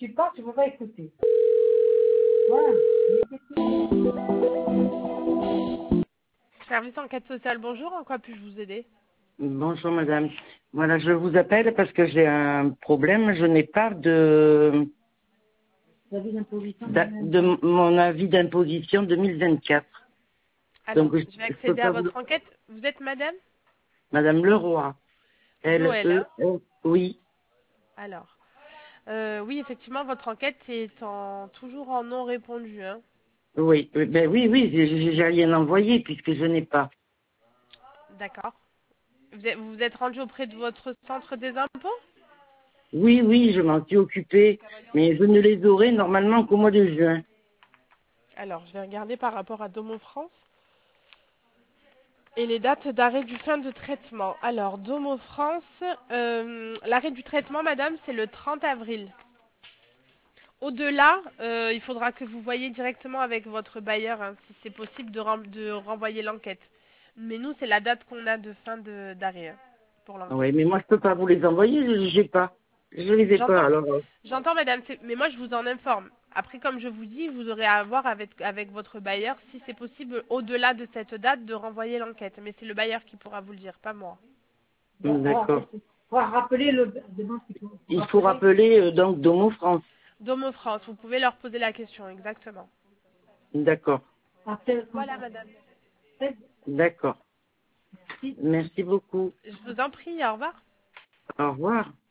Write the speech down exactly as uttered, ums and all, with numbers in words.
tu parles, tu ne peux pas écouter. Voilà. Service enquête sociale, bonjour, en quoi puis-je vous aider? Bonjour madame. Voilà, je vous appelle parce que j'ai un problème. Je n'ai pas de, L'avis d'imposition d'a- deux mille de vingt-quatre. mon avis d'imposition deux mille vingt-quatre. Donc Alors, je je vais ne peux accéder à pas vous le... votre enquête. Vous êtes madame Madame Leroy. L Joël, E hein? L Oui, Alors, euh, oui, effectivement, votre enquête est en, toujours en non répondu, hein? oui, oui, ben oui, oui, j'ai j'ai rien envoyé puisque je n'ai pas. D'accord. Vous êtes, vous vous êtes rendu auprès de votre centre des impôts? Oui, oui, je m'en suis occupée, mais je ne les aurai normalement qu'au mois de juin. Alors, je vais regarder par rapport à Domo France. Et les dates d'arrêt du fin de traitement. Alors, Domo France, euh, l'arrêt du traitement, madame, c'est le trente avril. Au-delà, euh, il faudra que vous voyiez directement avec votre bailleur, hein, si c'est possible de, ren- de renvoyer l'enquête. Mais nous, c'est la date qu'on a de fin de- d'arrêt, hein, pour l'enquête. Oui, mais moi je peux pas vous les envoyer, je n'ai pas. Je les ai pas, J'entends, alors. euh, j'entends, madame, c'est- mais moi, je vous en informe. Après, comme je vous dis, vous aurez à voir avec, avec votre bailleur si c'est possible, au-delà de cette date, de renvoyer l'enquête. Mais c'est le bailleur qui pourra vous le dire, pas moi. Alors, D'accord. il faut rappeler le... Demain, il faut Il faut rappeler. rappeler euh, donc Domo France. Domo France, vous pouvez leur poser la question, exactement. D'accord, Après le Voilà, trente madame. d'accord. avril. Merci beaucoup. Je vous en prie, au revoir. Au revoir.